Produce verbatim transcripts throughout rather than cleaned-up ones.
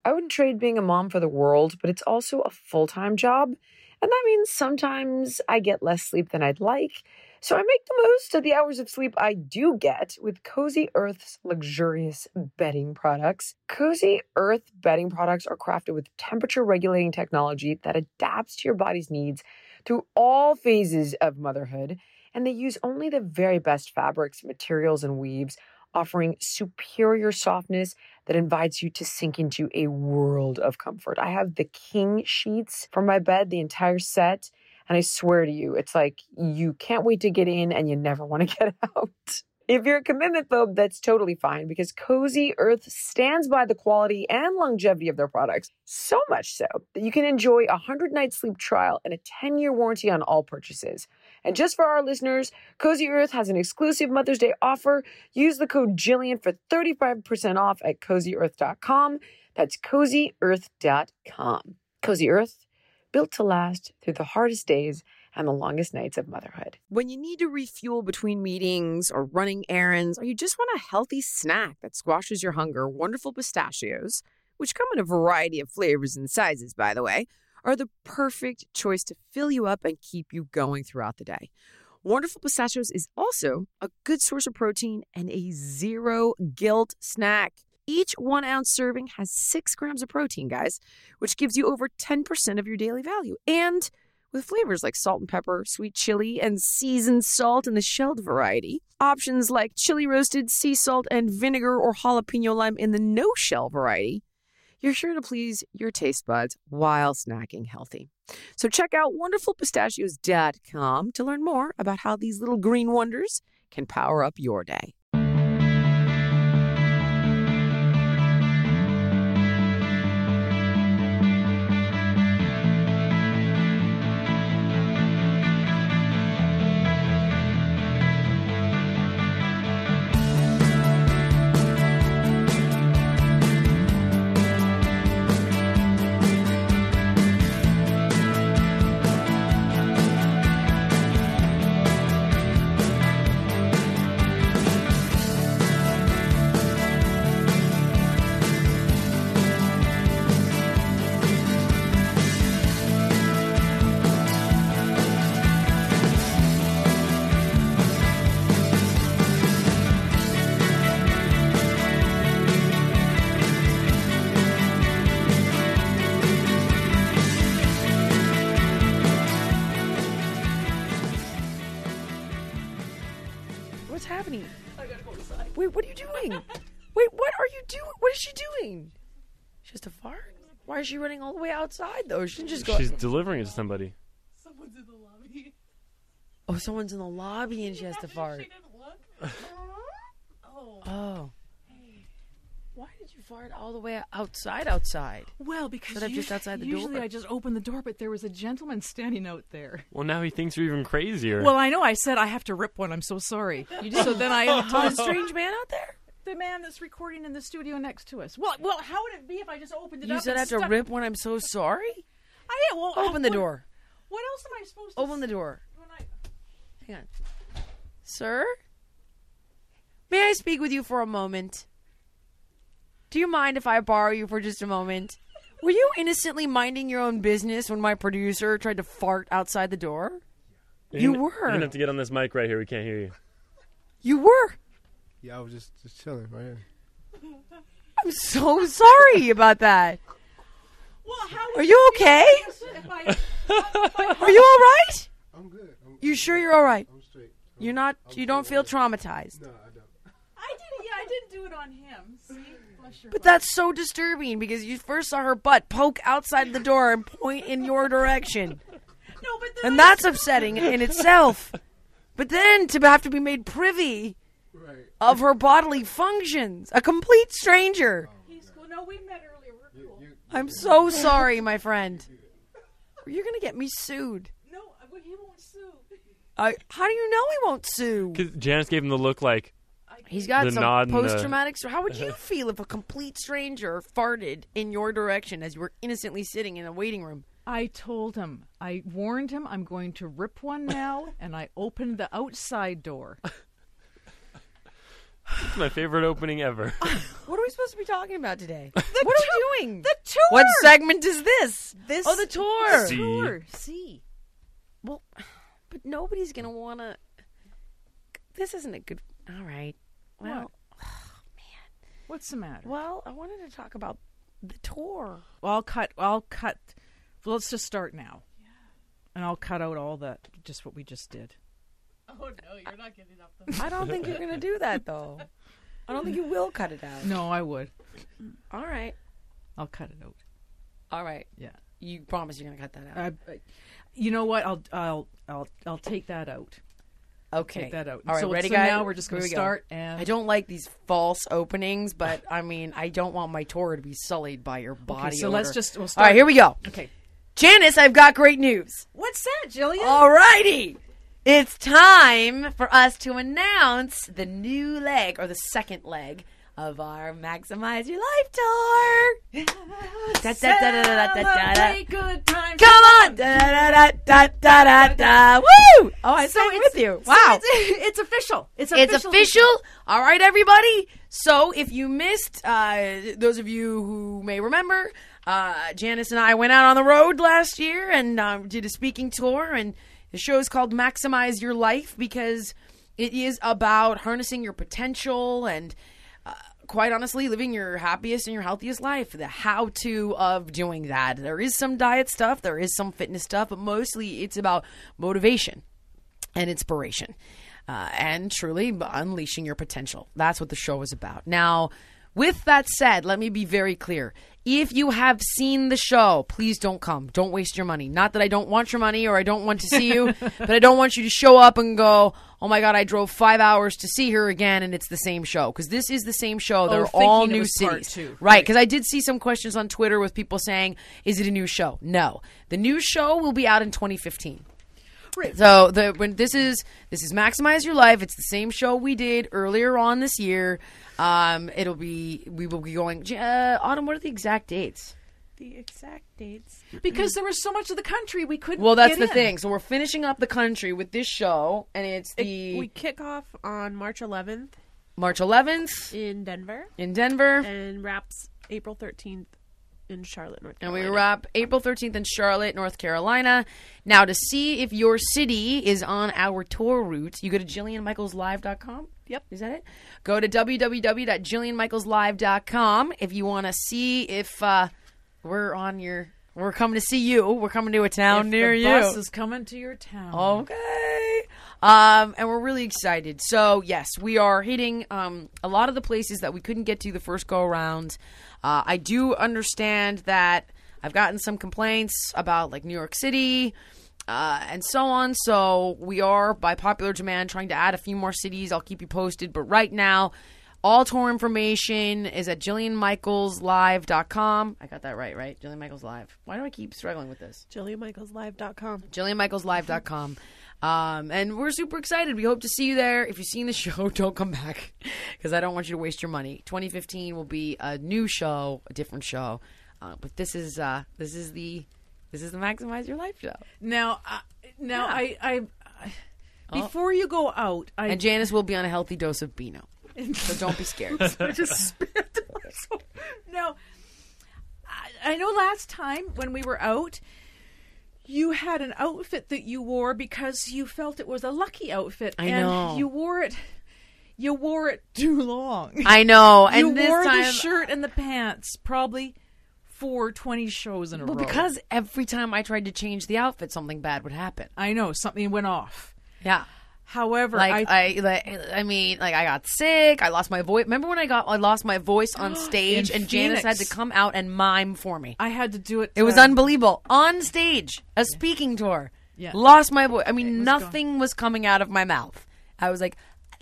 I wouldn't trade being a mom for the world, but it's also a full-time job. And that means sometimes I get less sleep than I'd like. So I make the most of the hours of sleep I do get with Cozy Earth's luxurious bedding products. Cozy Earth bedding products are crafted with temperature-regulating technology that adapts to your body's needs through all phases of motherhood. And they use only the very best fabrics, materials, and weaves, offering superior softness that invites you to sink into a world of comfort. I have the king sheets for my bed, the entire set, and I swear to you, it's like you can't wait to get in and you never want to get out. If you're a commitment phobe, that's totally fine because Cozy Earth stands by the quality and longevity of their products, so much so that you can enjoy a one hundred night sleep trial and a ten-year warranty on all purchases. And just for our listeners, Cozy Earth has an exclusive Mother's Day offer. Use the code Jillian for thirty-five percent off at cozy earth dot com. That's cozy earth dot com. Cozy Earth, built to last through the hardest days and the longest nights of motherhood. When you need to refuel between meetings or running errands, or you just want a healthy snack that squashes your hunger, Wonderful Pistachios, which come in a variety of flavors and sizes, by the way, are the perfect choice to fill you up and keep you going throughout the day. Wonderful Pistachios is also a good source of protein and a zero guilt snack. Each one ounce serving has six grams of protein, guys, which gives you over ten percent of your daily value. And with flavors like salt and pepper, sweet chili, and seasoned salt in the shelled variety. Options like chili roasted, sea salt, and vinegar or jalapeno lime in the no-shell variety. You're sure to please your taste buds while snacking healthy. So check out wonderful pistachios dot com to learn more about how these little green wonders can power up your day. What's happening? I gotta go inside. Wait, what are you doing? Wait, what are you doing? What is she doing? She has to fart? Why is she running all the way outside, though? She didn't just go... She's delivering it to somebody. Someone's in the lobby. Oh, someone's in the lobby and she has to fart. She didn't look. Oh. Oh. Why did you fart all the way outside outside? Well, because Instead of just usually, outside the usually door. I just opened the door, but there was a gentleman standing out there. Well, now he thinks you're even crazier. Well, I know. I said I have to rip one. I'm so sorry. You did? So then I So told a strange man out there? the man that's recording in the studio next to us. Well, well, how would it be if I just opened it You up? said I and have to stuck- rip one. I'm so sorry. I, yeah, well, Open the what- door. What else am I supposed to? Open the door. When I, Hang on. Sir? May I speak with you for a moment? Do you mind if I borrow you for just a moment? Were you innocently minding your own business when my producer tried to fart outside the door? You you were. You're gonna have to get on this mic right here. We can't hear you. You were. Yeah, I was just, just chilling right here. I'm so sorry about that. well, how Are you okay? If I, Are you all right? I'm good. I'm, You sure you're all right? I'm straight. I'm, You're not. I'm You don't feel traumatized. No, I don't. I did. Yeah, I didn't do it on him. See, bless your But heart. that's so disturbing because you first saw her butt poke outside the door and point in your direction. no, but then And I- that's upsetting in itself. But then to have to be made privy Right. of her bodily functions. A complete stranger. He's cool. No, we met earlier. We're cool. You, I'm so sorry, my friend. You're going to get me sued. No, but he won't sue. I, how do you know he won't sue? Because Janice gave him the look like, He's got The some nod and the- post-traumatic... So how would you feel if a complete stranger farted in your direction as you were innocently sitting in a waiting room? I told him. I warned him I'm going to rip one now, and I opened the outside door. it's my favorite opening ever. What are we supposed to be talking about today? what are we doing? The tour. What segment is this? This Oh, the tour. See. tour? See. Well, but nobody's gonna wanna. This isn't a good. All right. Well, What's the matter? well, I wanted to talk about the tour. Well, I'll cut. I'll cut. Well, let's just start now. Yeah. And I'll cut out all that, just what we just did. Oh no, you're not getting up the. I don't think you're gonna do that though. I don't think you will cut it out. No, I would. All right. I'll cut it out. All right. Yeah. You promise you're gonna cut that out. I, I, you know what? I'll I'll I'll I'll take that out. Okay. Take that out. All right, so, ready, so guys? now we're just going Here to we go. start. And I don't like these false openings, but I mean, I don't want my tour to be sullied by your body. Okay, so odor. let's just. We'll All start. right, here we go. Okay. Janice, I've got great news. What's that, Jillian? All righty. It's time for us to announce the new leg, or the second leg, of our Maximize Your Life tour. Da, da, da, da, da, da, da, da. Celebrate good times. Come on! Da, da, da, da, da, da, da. Woo! Oh, I So sang it's- with you. so Wow. it's, it's official. It's It's official. official. All right, everybody. So if you missed, uh, those of you who may remember, uh, Janice and I went out on the road last year and um, did a speaking tour. And the show is called Maximize Your Life because it is about harnessing your potential and, uh, quite honestly, living your happiest and your healthiest life. The how-to of doing that. There is some diet stuff. There is some fitness stuff. But mostly it's about motivation and inspiration. Uh, and truly unleashing your potential. That's what the show is about. Now, with that said, let me be very clear. If you have seen the show, please don't come. Don't waste your money. Not that I don't want your money or I don't want to see you, but I don't want you to show up and go, oh my God, I drove five hours to see her again and it's the same show. Because this is the same show. They're thinking all it new was part cities. two. Right, because I did see some questions on Twitter with people saying, is it a new show? No. The new show will be out in twenty fifteen. So the when this is this is Maximize Your Life. It's the same show we did earlier on this year. Um, it'll be we will be going. Uh, Autumn, what are the exact dates? The exact dates. because there was so much of the country we couldn't. Well, that's get the in. thing. So we're finishing up the country with this show, and it's the We kick off on March eleventh March eleventh in Denver in Denver, and wraps April thirteenth in Charlotte, North and Carolina. we wrap April thirteenth in Charlotte, North Carolina. Now, to see if your city is on our tour route, you go to Jillian Michaels Live dot com. Yep. Is that it? Go to w w w dot jillian michaels live dot com if you want to see if uh, we're on your. We're coming to see you. We're coming to a town If near the you. bus is coming to your town. Okay. Um, and we're really excited. So, yes, we are hitting um, a lot of the places that we couldn't get to the first go around. Uh, I do understand that I've gotten some complaints about, like, New York City uh, and so on. So, we are, by popular demand, trying to add a few more cities. I'll keep you posted. But right now, all tour information is at jillian michaels live dot com. I got that right, right? Jillian Michaels Live. Why do I keep struggling with this? jillian michaels live dot com. jillian michaels live dot com. Um, and we're super excited. We hope to see you there. If you've seen the show, don't come back because I don't want you to waste your money. twenty fifteen will be a new show, a different show. Uh, but this is uh, this is the this is the Maximize Your Life show. Now, uh, now Yeah. I, I, I Oh. before you go out, I And Janice will be on a healthy dose of Beano. So don't be scared. I just spit. No, I, I know last time when we were out, you had an outfit that you wore because you felt it was a lucky outfit. I and know. you wore it. You wore it too long. I know. And you this wore time, the shirt and the pants probably for twenty shows in a well, row. because every time I tried to change the outfit, something bad would happen. I know something went off. Yeah. However, Like I, I, like, I mean, like I got sick. I lost my voice. Remember when I got, I lost my voice on stage, In and Janice had Phoenix. to come out and mime for me. I had to do it. It was uh, unbelievable. On stage, a speaking tour. Yeah. Lost my voice. I mean, It was nothing was coming out of my mouth. I was like,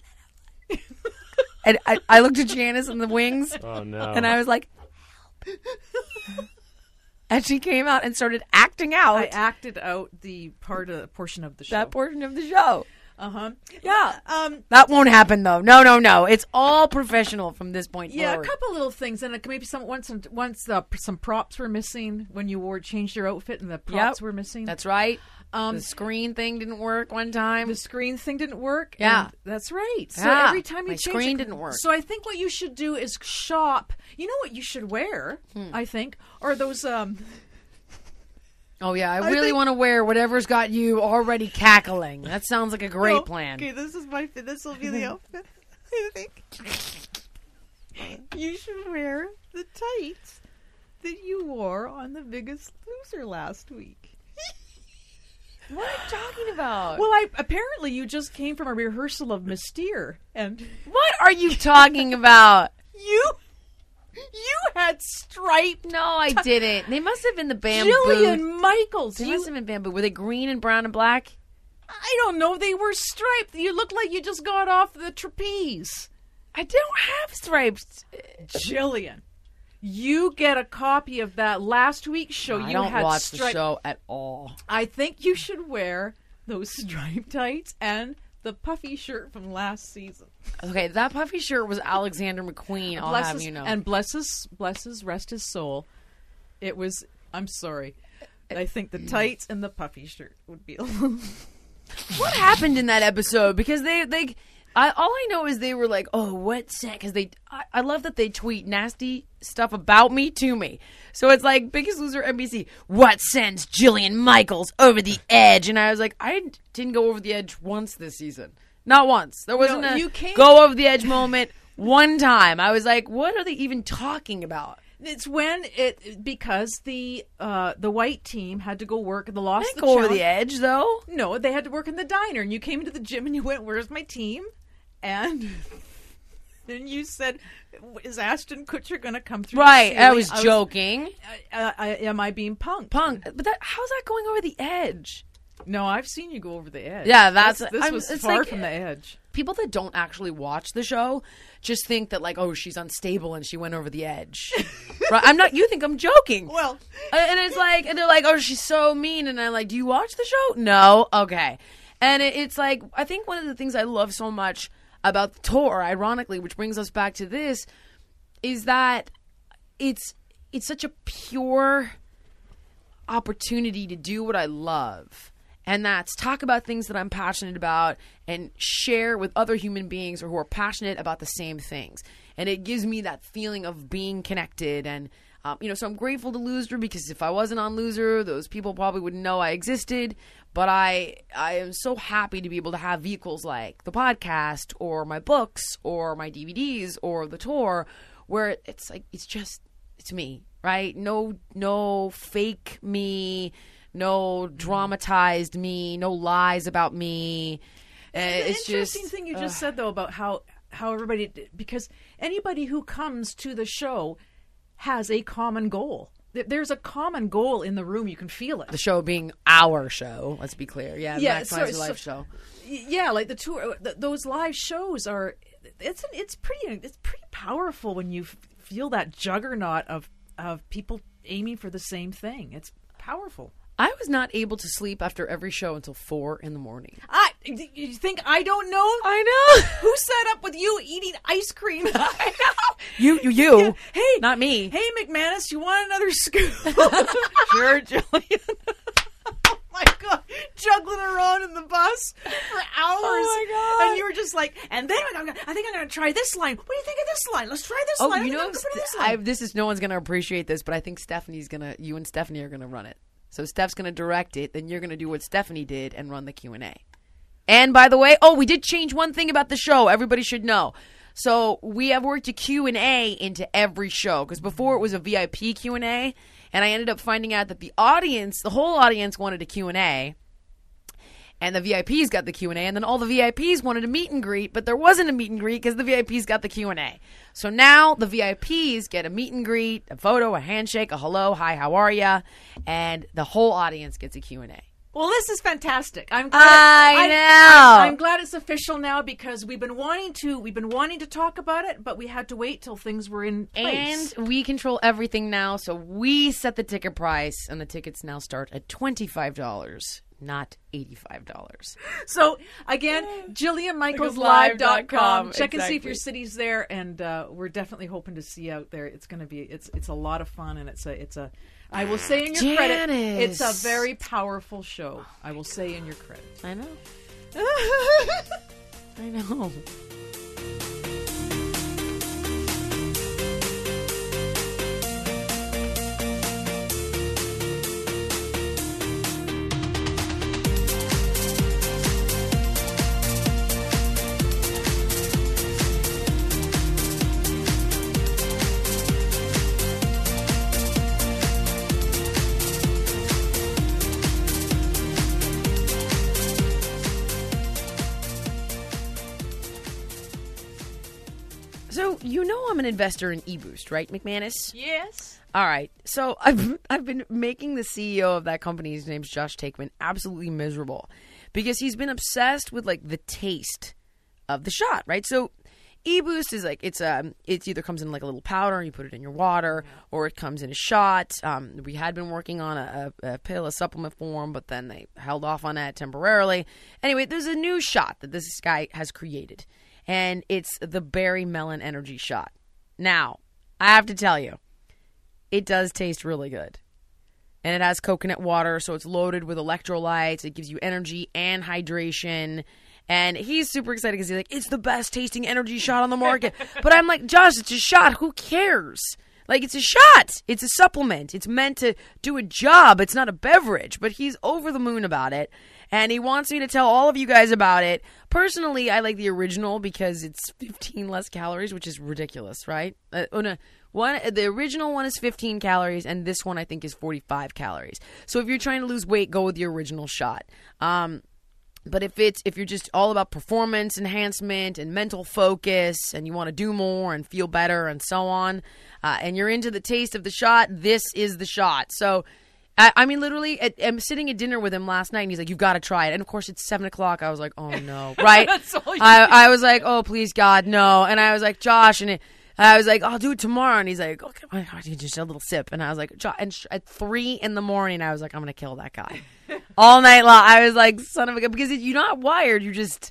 and I, I looked at Janice in the wings, Oh no. and I was like, help. And she came out and started acting out I acted out the part of portion of the show. that portion of the show. Uh huh. Yeah. Um. That won't happen though. No, no, no. It's all professional from this point Yeah, forward. a couple little things, and maybe some once once uh, some props were missing when you wore changed your outfit, and the props Yep. were missing. That's right. Um, the screen thing didn't work one time. the screen thing didn't work. Yeah. and that's right. So Yeah, every time you my change screen it- didn't work. So I think what you should do is shop. You know what you should wear? Hmm. I think, or those um. Oh yeah, I I really think- want to wear whatever's got you already cackling. That sounds like a great Oh, plan. Okay, this is my fit. This will be the outfit. I think you should wear the tights that you wore on The Biggest Loser last week. What are you talking about? Well, I apparently you just came from a rehearsal of Mystere, and What are you talking about? you you had striped No, I didn't. They must have been the bamboo. Jillian Michaels. They You, must have been bamboo. Were they green and brown and black? I don't know. They were striped. You looked like you just got off the trapeze. I don't have stripes. Jillian, you get a copy of that last week's show. I you don't had watch striped. the show at all. I think you should wear those striped tights and the puffy shirt from last season. Okay, that puffy shirt was Alexander McQueen. I'll bless have his, you know. And bless his, bless his, rest his soul. It was. I'm sorry. I think the tights and the puffy shirt would be. A little... What happened in that episode? Because they, they, I, all I know is they were like, "Oh, what scent?" Because they, I, I love that they tweet nasty stuff about me to me. So it's like Biggest Loser N B C. What sends Jillian Michaels over the edge? And I was like, I didn't go over the edge once this season. Not once. There wasn't No, a you can't- go over the edge moment one time. I was like, what are they even talking about? It's when it because the uh, the white team had to go work and the I lost didn't the go over challenge. the edge though. No, they had to work in the diner, and you came into the gym and you went, "Where's my team?" And then you said, "Is Ashton Kutcher going to come through?" the Right. I ceiling?" was joking. uh, I, am I being punked? Punk. But that, how's that going over the edge? No, I've seen you go over the edge. Yeah, that's- this, this I'm- was it's far like- from the edge. People that don't actually watch the show just think that like, oh, she's unstable and she went over the edge. Right? I'm not. You think I'm joking? Well, And it's like, and they're like, oh, she's so mean, and I'm like, do you watch the show? No, okay. And it, it's like, I think one of the things I love so much about the tour, ironically, which brings us back to this, is that it's it's such a pure opportunity to do what I love. And that's talk about things that I'm passionate about and share with other human beings or who are passionate about the same things. And it gives me that feeling of being connected. And, um, you know, so I'm grateful to Loser because if I wasn't on Loser, those people probably wouldn't know I existed. But I, I am so happy to be able to have vehicles like the podcast or my books or my D V Ds or the tour where it's like, it's just, it's me, right? No, no fake me. No dramatized me, no lies about me. Uh, the it's interesting just thing you uh, just said though about how how everybody because anybody who comes to the show has a common goal. There- There's a common goal in the room. You can feel it. the show being our show. Let's be clear. Yeah, Yeah, Maximize so- Your Life so- show. Yeah, like the tour, th- those live shows are. It's an, it's pretty it's pretty powerful when you f- feel that juggernaut of of people aiming for the same thing. It's powerful. I was not able to sleep after every show until four in the morning. I you think I don't know? I know. Who set up with you eating ice cream? I know. You, you, you. Yeah. Hey, not me. Hey, McManus, you want another scoop? Sure, Jillian. Oh my god, juggling around in the bus for hours. Oh my God. And you were just like, and then I'm gonna, I think I'm going to try this line. What do you think of this line? Let's try this Oh, line. you I think know, I'm gonna try this I, line. this is no one's gonna appreciate this, but I think Stephanie's gonna. You and Stephanie are gonna run it. So Steph's gonna direct it, then you're gonna do what Stephanie did and run the Q and A. And by the way, oh, we did change one thing about the show. Everybody should know. So we have worked a Q and A into every show because before it was a V I P Q and A, and I ended up finding out that the audience, the whole audience, wanted a Q and A. And the V I Ps got the Q and A, and then all the V I Ps wanted a meet and greet, but there wasn't a meet and greet because the V I Ps got the Q and A. So now the V I Ps get a meet and greet, a photo, a handshake, a hello, hi, how are ya? And the whole audience gets a Q and A. Well, this is fantastic. I'm glad. I I- know. I'm glad it's official now because we've been wanting to. We've been wanting to talk about it, but we had to wait till things were in place. And we control everything now, so we set the ticket price, and the tickets now start at twenty-five dollars not eighty-five dollars. So, again, Jillian Michaels Live Live dot dot com. com. Check and see if Exactly. your city's there, and uh, we're definitely hoping to see you out there. It's going to be, it's it's a lot of fun, and it's a, it's a, I will say in your credit, Janice. it's a very powerful show. I will say in your credit. I know. I know. So you know I'm an investor in eBoost, right, McManus? Yes. All right. So I've I've been making the C E O of that company, his name's Josh Takeman, absolutely miserable because he's been obsessed with like the taste of the shot, right? So eBoost is like it's um it either comes in like a little powder and you put it in your water, or it comes in a shot. Um, we had been working on a, a, a pill, a supplement form, but then they held off on that temporarily. Anyway, there's a new shot that this guy has created, and it's the Berry Melon Energy Shot. Now, I have to tell you, it does taste really good. And it has coconut water, so it's loaded with electrolytes. It gives you energy and hydration. And he's super excited because he's like, it's the best tasting energy shot on the market. But I'm like, Josh, it's a shot. Who cares? Like, it's a shot. It's a supplement. It's meant to do a job. It's not a beverage. But he's over the moon about it. And he wants me to tell all of you guys about it. Personally, I like the original because it's fifteen less calories, which is ridiculous, right? Uh, oh, no. One, the original one is fifteen calories, and this one I think is forty-five calories. So if you're trying to lose weight, go with the original shot. Um, but if it's if you're just all about performance enhancement and mental focus, and you want to do more and feel better and so on, uh, and you're into the taste of the shot, this is the shot. So. I, I mean, literally, at, I'm sitting at dinner with him last night, and he's like, "You've got to try it." And of course, it's seven o'clock. I was like, "Oh no!" Right? That's all you I, I was like, "Oh please, God, no!" And I was like, "Josh," and it, I was like, "I'll do it tomorrow." And he's like, "Okay, oh, God, you just a little sip." And I was like, "Josh," and sh- at three in the morning, I was like, "I'm gonna kill that guy." All night long, I was like, "Son of a gun," because you're not wired. You're just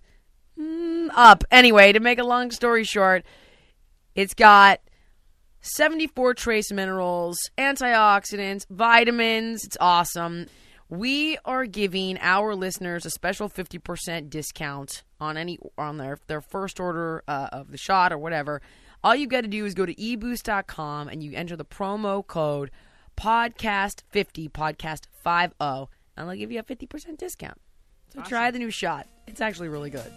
mm, up. Anyway, to make a long story short, it's got seventy-four trace minerals, antioxidants, vitamins. It's awesome. We are giving our listeners a special fifty percent discount on any on their their first order uh, of the shot or whatever. All you got to do is go to e boost dot com and you enter the promo code podcast fifty, podcast fifty, and they'll give you a fifty percent discount. So Awesome. Try the new shot. It's actually really good.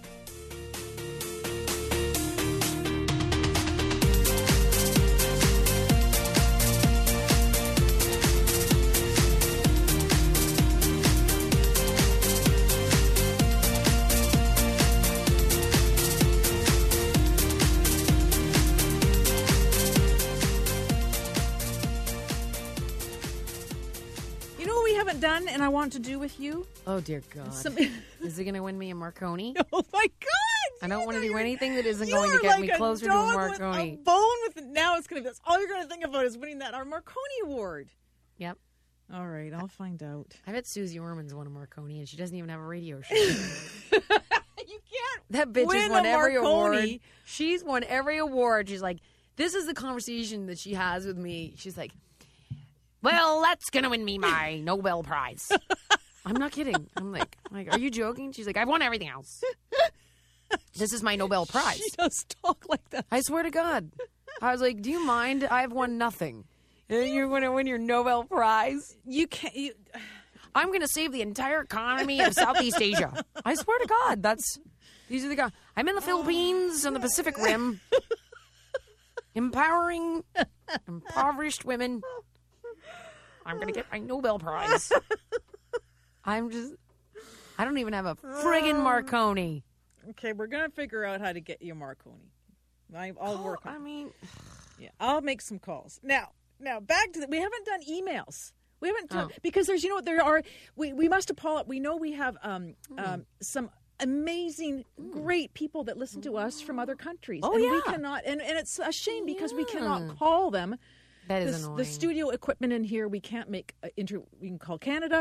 You know what we haven't done and I want to do with you? Oh, dear God. Some- Is it going to win me a Marconi? oh my God! I don't You want to know, do you're- anything that isn't you going to are get like me a closer to a dog with Marconi. a bone with it. Now it's going to be that's all you're going to think about is winning that our Marconi award. Yep. All right, I'll find out. I bet Susie Orman's won a Marconi, and she doesn't even have a radio show. You can't. That bitch has Win won a every award. Marconi. She's won every award. She's like, this is the conversation that she has with me. She's like, well, that's going to win me my Nobel Prize. I'm not kidding. I'm like, like, are you joking? She's like, I've won everything else. This is my Nobel Prize. She does talk like that. I swear to God. I was like, do you mind? I've won nothing. And you're going to win your Nobel Prize? You can't. You, I'm going to save the entire economy of Southeast Asia. I swear to God, that's these are the guys. I'm in the Philippines and the Pacific Rim, empowering impoverished women. I'm going to get my Nobel Prize. I'm just, I don't even have a friggin' Marconi. okay, we're going to figure out how to get you a Marconi. I, I'll work on I it. mean, Yeah, I'll make some calls. Now, now back to the, we haven't done emails. We haven't done, Oh. because there's you know what there are we we must apologize. We know we have um Hmm. um some amazing great people that listen to us from other countries. Oh, and yeah. we cannot and, and it's a shame because we Yeah. cannot call them. that The, is annoying. the studio equipment in here we can't make uh, inter we can call Canada.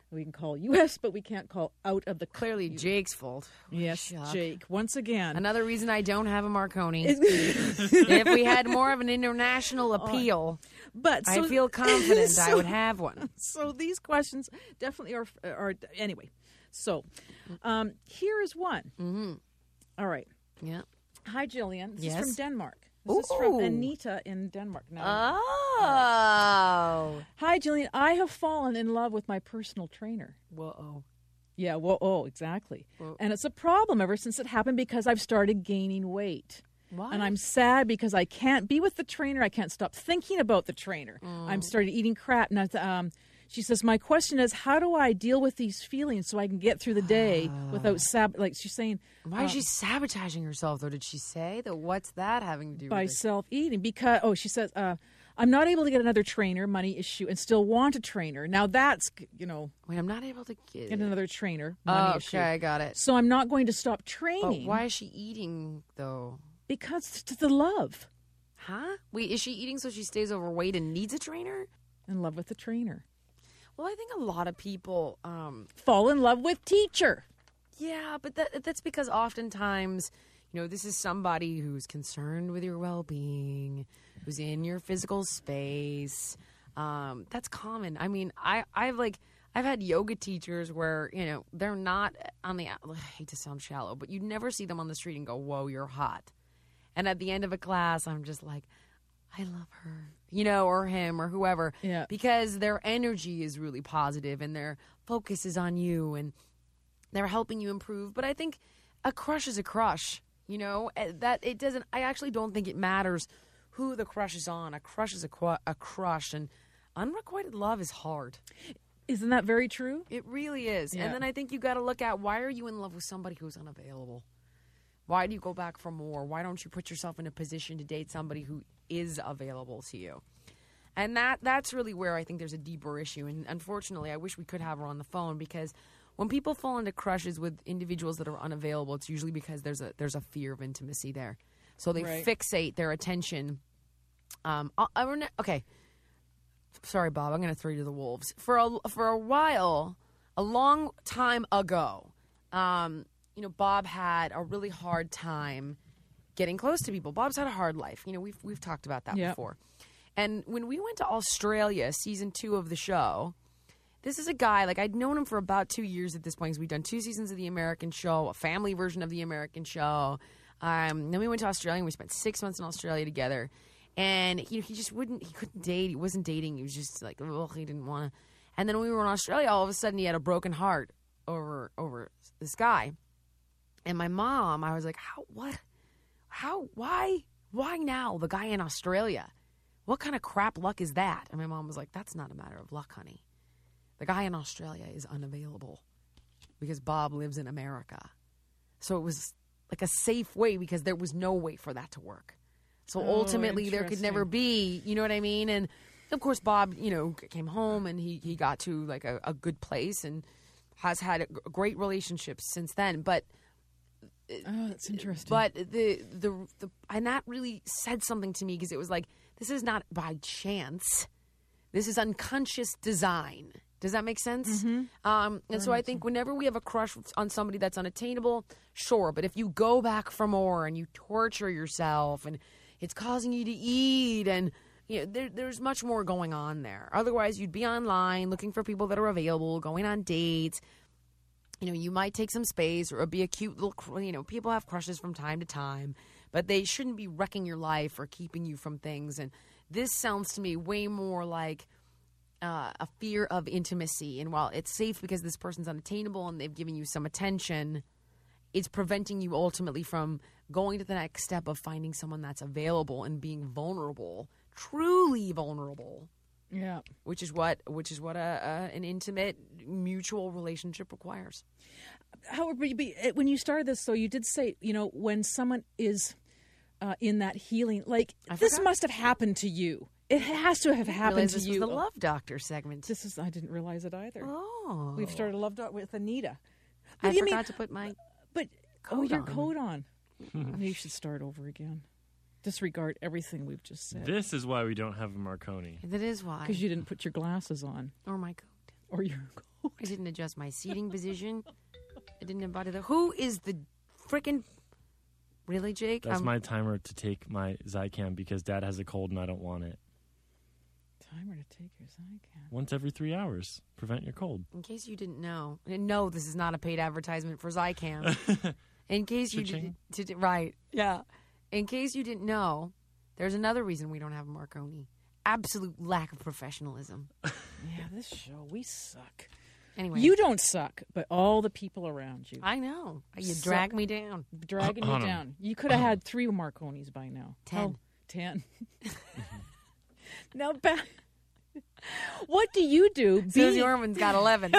We can call U S, but we can't call out of the Clearly, Jake's fault. Yes, Shuck. Jake. Once again, Another reason I don't have a Marconi. If we had more of an Oh, international appeal, but so, I feel confident I so- would have one. So these questions definitely are. Are anyway. So um, here is one. Mm-hmm. All right. Yeah. Hi, Jillian. This Yes? is from Denmark. This is from Ooh. Anita in Denmark. Now, Oh. hi, Jillian. I have fallen in love with my personal trainer. Whoa. Yeah, well, oh, exactly. And it's a problem ever since it happened because I've started gaining weight. What? And I'm sad because I can't be with the trainer. I can't stop thinking about the trainer. I'm started eating crap. And I, th- um, she says, my question is, how do I deal with these feelings so I can get through the day without sab? Like she's saying, Why is she sabotaging herself, though? Did she say that? What's that having to do by with it? self-eating because oh she says uh, I'm not able to get another trainer, money issue, and still want a trainer. Now that's, you know, Wait, I'm not able to get, get another trainer, Oh, money okay, issue. I got it. So I'm not going to stop But training why is she eating, though? because it's the love. Huh? Wait, is she eating so she stays overweight and needs a trainer? In love with the trainer. Well, I think a lot of people, um, Fall in love with teacher. yeah, but that, that's because oftentimes, you know, this is somebody who's concerned with your well-being, who's in your physical space. Um, that's common. I mean, I, I've like, I've had yoga teachers where, you know, they're not on the, I hate to sound shallow, but you never see them on the street and go, whoa, you're hot. And at the end of a class, I'm just like, I love her, you know, or him or whoever. Yeah. Because their energy is really positive and their focus is on you and they're helping you improve. But I think a crush is a crush, you know, eh, that it doesn't, I actually don't think it matters who the crush is on. A crush is a, cru- a crush, and unrequited love is hard. Isn't that very true? It really is. Yeah. And then I think you got to look at, why are you in love with somebody who's unavailable? Why do you go back for more? Why don't you put yourself in a position to date somebody who is available to you? And that that's really where I think there's a deeper issue. And unfortunately, I wish we could have her on the phone, because when people fall into crushes with individuals that are unavailable, it's usually because there's a there's a fear of intimacy there. So they Right. fixate their attention. Um, I, I, rene- okay. Sorry, Bob. I'm going to throw you to the wolves. For a for a while, a long time ago, um, you know, Bob had a really hard time getting close to people. Bob's had a hard life. You know, we've we've talked about that Yeah. before. And when we went to Australia, season two of the show, this is a guy, like, I'd known him for about two years at this point, because we'd done two seasons of the American show, a family version of the American show. Um, then we went to Australia, and we spent six months in Australia together. And he, he just wouldn't, he couldn't date. He wasn't dating. He was just like, ugh, he didn't want to. And then when we were in Australia, all of a sudden he had a broken heart over over this guy. And my mom, I was like, how, what, how, why, why now? The guy in Australia. What kind of crap luck is that? And my mom was like, that's not a matter of luck, honey. The guy in Australia is unavailable because Bob lives in America. So it was like a safe way, because there was no way for that to work. So Oh, ultimately there could never interesting. be, you know what I mean? And of course Bob, you know, came home and he, he got to like a, a good place and has had a g- great relationships since then. But Oh, that's interesting. but the, the the and that really said something to me, because it was like, this is not by chance. This is unconscious design. Does that make sense? Um, and so I think whenever we have a crush on somebody that's unattainable, sure. But if you go back for more and you torture yourself and it's causing you to eat, and you know, there, there's much more going on there. Otherwise, you'd be online looking for people that are available, going on dates. You know, you might take some space or be a cute little, cr- you know, people have crushes from time to time, but they shouldn't be wrecking your life or keeping you from things. And this sounds to me way more like uh, a fear of intimacy. And while it's safe because this person's unattainable and they've given you some attention, it's preventing you ultimately from going to the next step of finding someone that's available and being vulnerable, truly vulnerable. yeah. Which is what, which is what a, a an intimate, mutual relationship requires. However, you be- when you started this, so you did say, you know, when someone is uh, in that healing, like I this forgot. must have happened to you. It has to have happened Realize to this you. was the Love Doctor segment. This is, I didn't realize it either. Oh, We've started a love dot with Anita. I But you forgot mean- to put my. But oh, Coat your on. coat on. Maybe you should start over again. Disregard everything we've just said This is why we don't have a Marconi. That is why. because you didn't put your glasses on. Or my coat. or your coat. I didn't adjust my seating position. I didn't embody the. Who is the frickin'. Really, Jake? That's I'm- my timer to take my Zycam because Dad has a cold and I don't want it. Timer to take your Zycam. Once every three hours. Prevent your cold. In case you didn't know. And no, this is not a paid advertisement for Zycam. In case you Cha-ching. didn't. To, right. Yeah. In case you didn't know, there's another reason we don't have Marconi. Absolute lack of professionalism. Yeah, this show, we suck. Anyway. You don't suck, but all the people around you. I know. You Suck. drag me down. Dragging you Hold on. down. You could have had three Marconis by now. Ten. Oh, ten. Now back. What do you do Susie being, Orman's got eleven.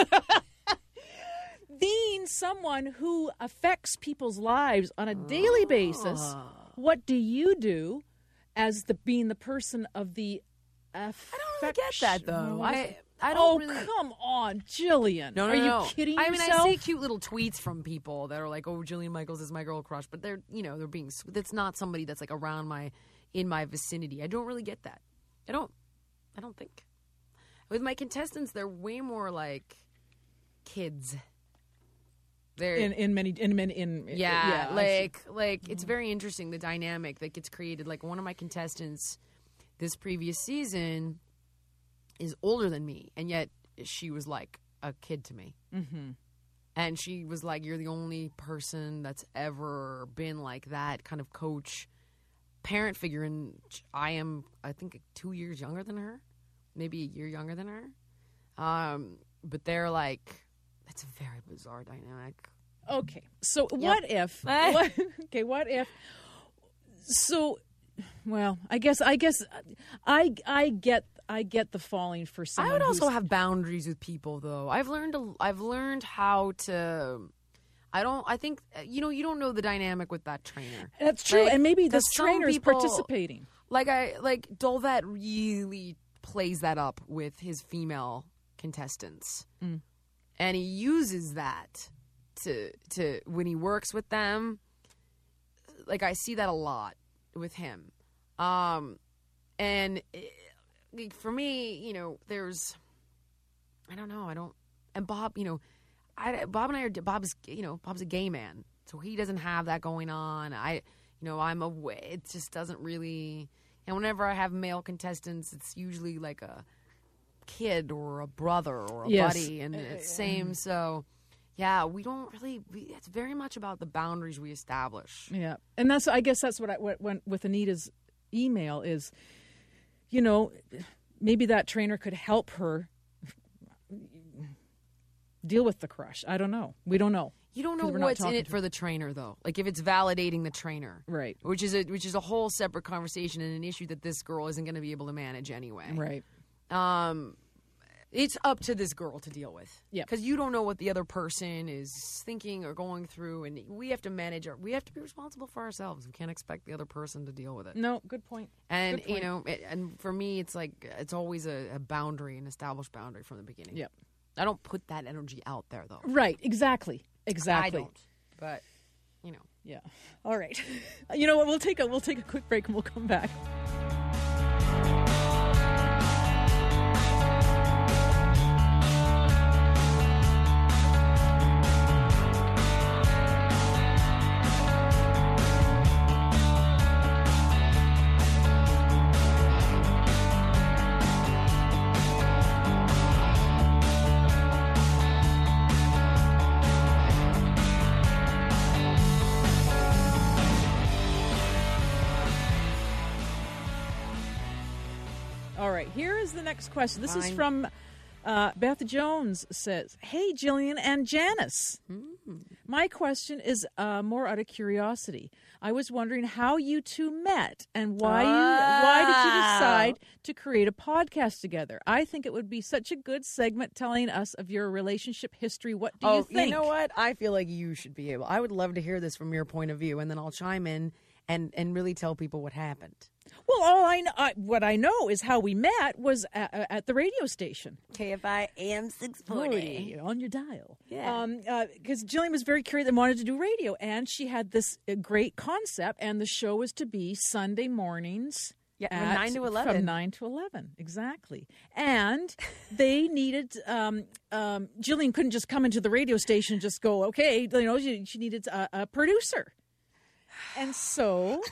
being someone who affects people's lives on a daily basis? What do you do as the being the person of the affection? I don't really get that, though. I, I oh, don't really... come on, Jillian. No, no, Are you no. kidding I mean, yourself? I see cute little tweets from people that are like, "Oh, Jillian Michaels is my girl crush," but they're, you know, they're being. sw- That's not somebody that's like around my, in my vicinity. I don't really get that. I don't. I don't think. With my contestants, they're way more like kids. They're in in many in many in yeah, I see. like like it's very interesting the dynamic that gets created. Like one of my contestants this previous season is older than me, and yet she was like a kid to me. Mm-hmm. And she was like, "You're the only person that's ever been like that kind of coach, parent figure." And I am, I think, two years younger than her, maybe a year younger than her. Um, but they're like, it's a very bizarre dynamic. Okay, so what if? What, okay, what if? So, well, I guess I guess I I get I get the falling for someone. I would also who's- have boundaries with people, though. I've learned to, I've learned how to. I don't. I think you know. You don't know the dynamic with that trainer. That's true, Like, and maybe this 'cause some trainer is people- participating. Like I like Dolvet really plays that up with his female contestants, Mm. and he uses that to to when he works with them. Like I see that a lot with him, um, and it, like, for me, you know, there's, I don't know, I don't, and Bob, you know, I Bob and I are Bob's, you know, Bob's a gay man, so he doesn't have that going on. I, you know, I'm away. It just doesn't really. And whenever I have male contestants, it's usually like a kid or a brother or a Yes. buddy, and it's same. So, yeah, we don't really. We, it's very much about the boundaries we establish. Yeah, and that's I guess that's what I what went with Anita's email is, you know, maybe that trainer could help her deal with the crush. I don't know. We don't know. You don't know 'Cause we're not what's in talking it to for the trainer, though. Like if it's validating the trainer, Right. Which is a which is a whole separate conversation and an issue that this girl isn't going to be able to manage anyway. Right. Um, it's up to this girl to deal with. Yeah. Because you don't know what the other person is thinking or going through, and we have to manage our. We have to be responsible for ourselves. We can't expect the other person to deal with it. No, good point. And Good point. you know, it, and for me, it's like it's always a, a boundary, an established boundary from the beginning. Yep. I don't put that energy out there, though. Right. Exactly. Exactly. I don't. But you know. Yeah. All right. You know what? We'll take a we'll take a quick break and we'll come back. All right, here is the next question. This is Fine. from uh, Beth Jones says, "Hey, Jillian and Janice. My question is uh, more out of curiosity. I was wondering how you two met and why you why did you decide to create a podcast together? I think it would be such a good segment telling us of your relationship history. What do you think?" know what? I feel like you should be able. I would love to hear this from your point of view, and then I'll chime in and and really tell people what happened. Well, all I, know, I what I know is how we met was at, at the radio station. K F I A M six forty. on your dial. Yeah. Um, because Jillian was very curious and wanted to do radio, and she had this uh, great concept, and the show was to be Sunday mornings Yeah, from at- nine to eleven. From nine to eleven, exactly. And they needed, um, um, Jillian couldn't just come into the radio station and just go, okay, you know, she, she needed a, a producer. And so,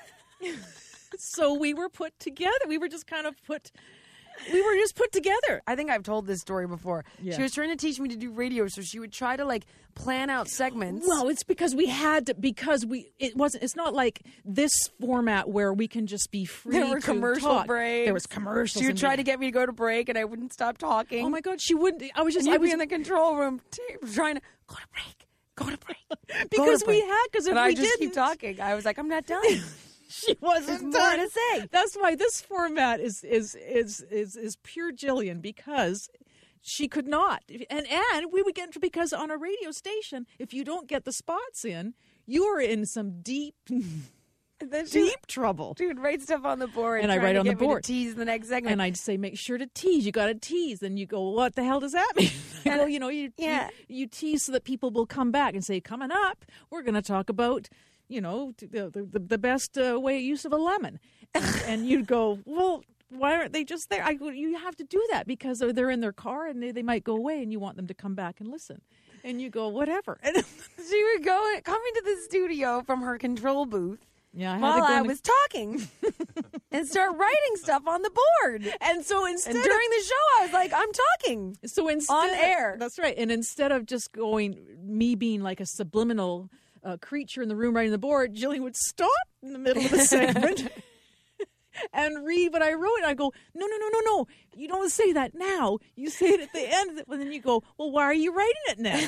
so we were put together. We were just kind of put, we were just put together. I think I've told this story before. Yeah. She was trying to teach me to do radio, so she would try to like plan out segments. Well, it's because we had to, because we, it wasn't, it's not like this format where we can just be free there were to commercial talk. breaks. There was commercials. She would and try we- to get me to go to break, and I wouldn't stop talking. Oh my God, she wouldn't, I was just, And I you'd was be in the control room t- trying to go to break, go to break, go because to we break. had, because if and I we just didn't, keep talking. I was like, I'm not done. she wasn't There's more done. to say. That's why this format is is is is is pure Jillian, because she could not, and and we would get into, because on a radio station, if you don't get the spots in, you're in some deep And then she, deep trouble. she would write stuff on the board, And I trying write to on the get me to board. tease the next segment. And I'd say, make sure to tease. You got to tease. Then you go, what the hell does that mean? I go, you know, you, Yeah. you you tease so that people will come back and say, coming up, we're going to talk about, you know, the the, the best uh, way use of a lemon. And, and you'd go, well, why aren't they just there? I go, you have to do that because they're, they're in their car and they, they might go away and you want them to come back and listen. And you go, whatever. And she would go coming to the studio from her control booth yeah, I had while to go I in the- was talking and start writing stuff on the board. And so instead And of- during the show, I was like, I'm talking. So instead, On air. That's right. And instead of just going, me being like a subliminal uh, creature in the room writing the board, Jillian would stop in the middle of the segment and read what I wrote. And I go, no, no, no, no, no. You don't say that now. You say it at the end. And then you go, well, why are you writing it now?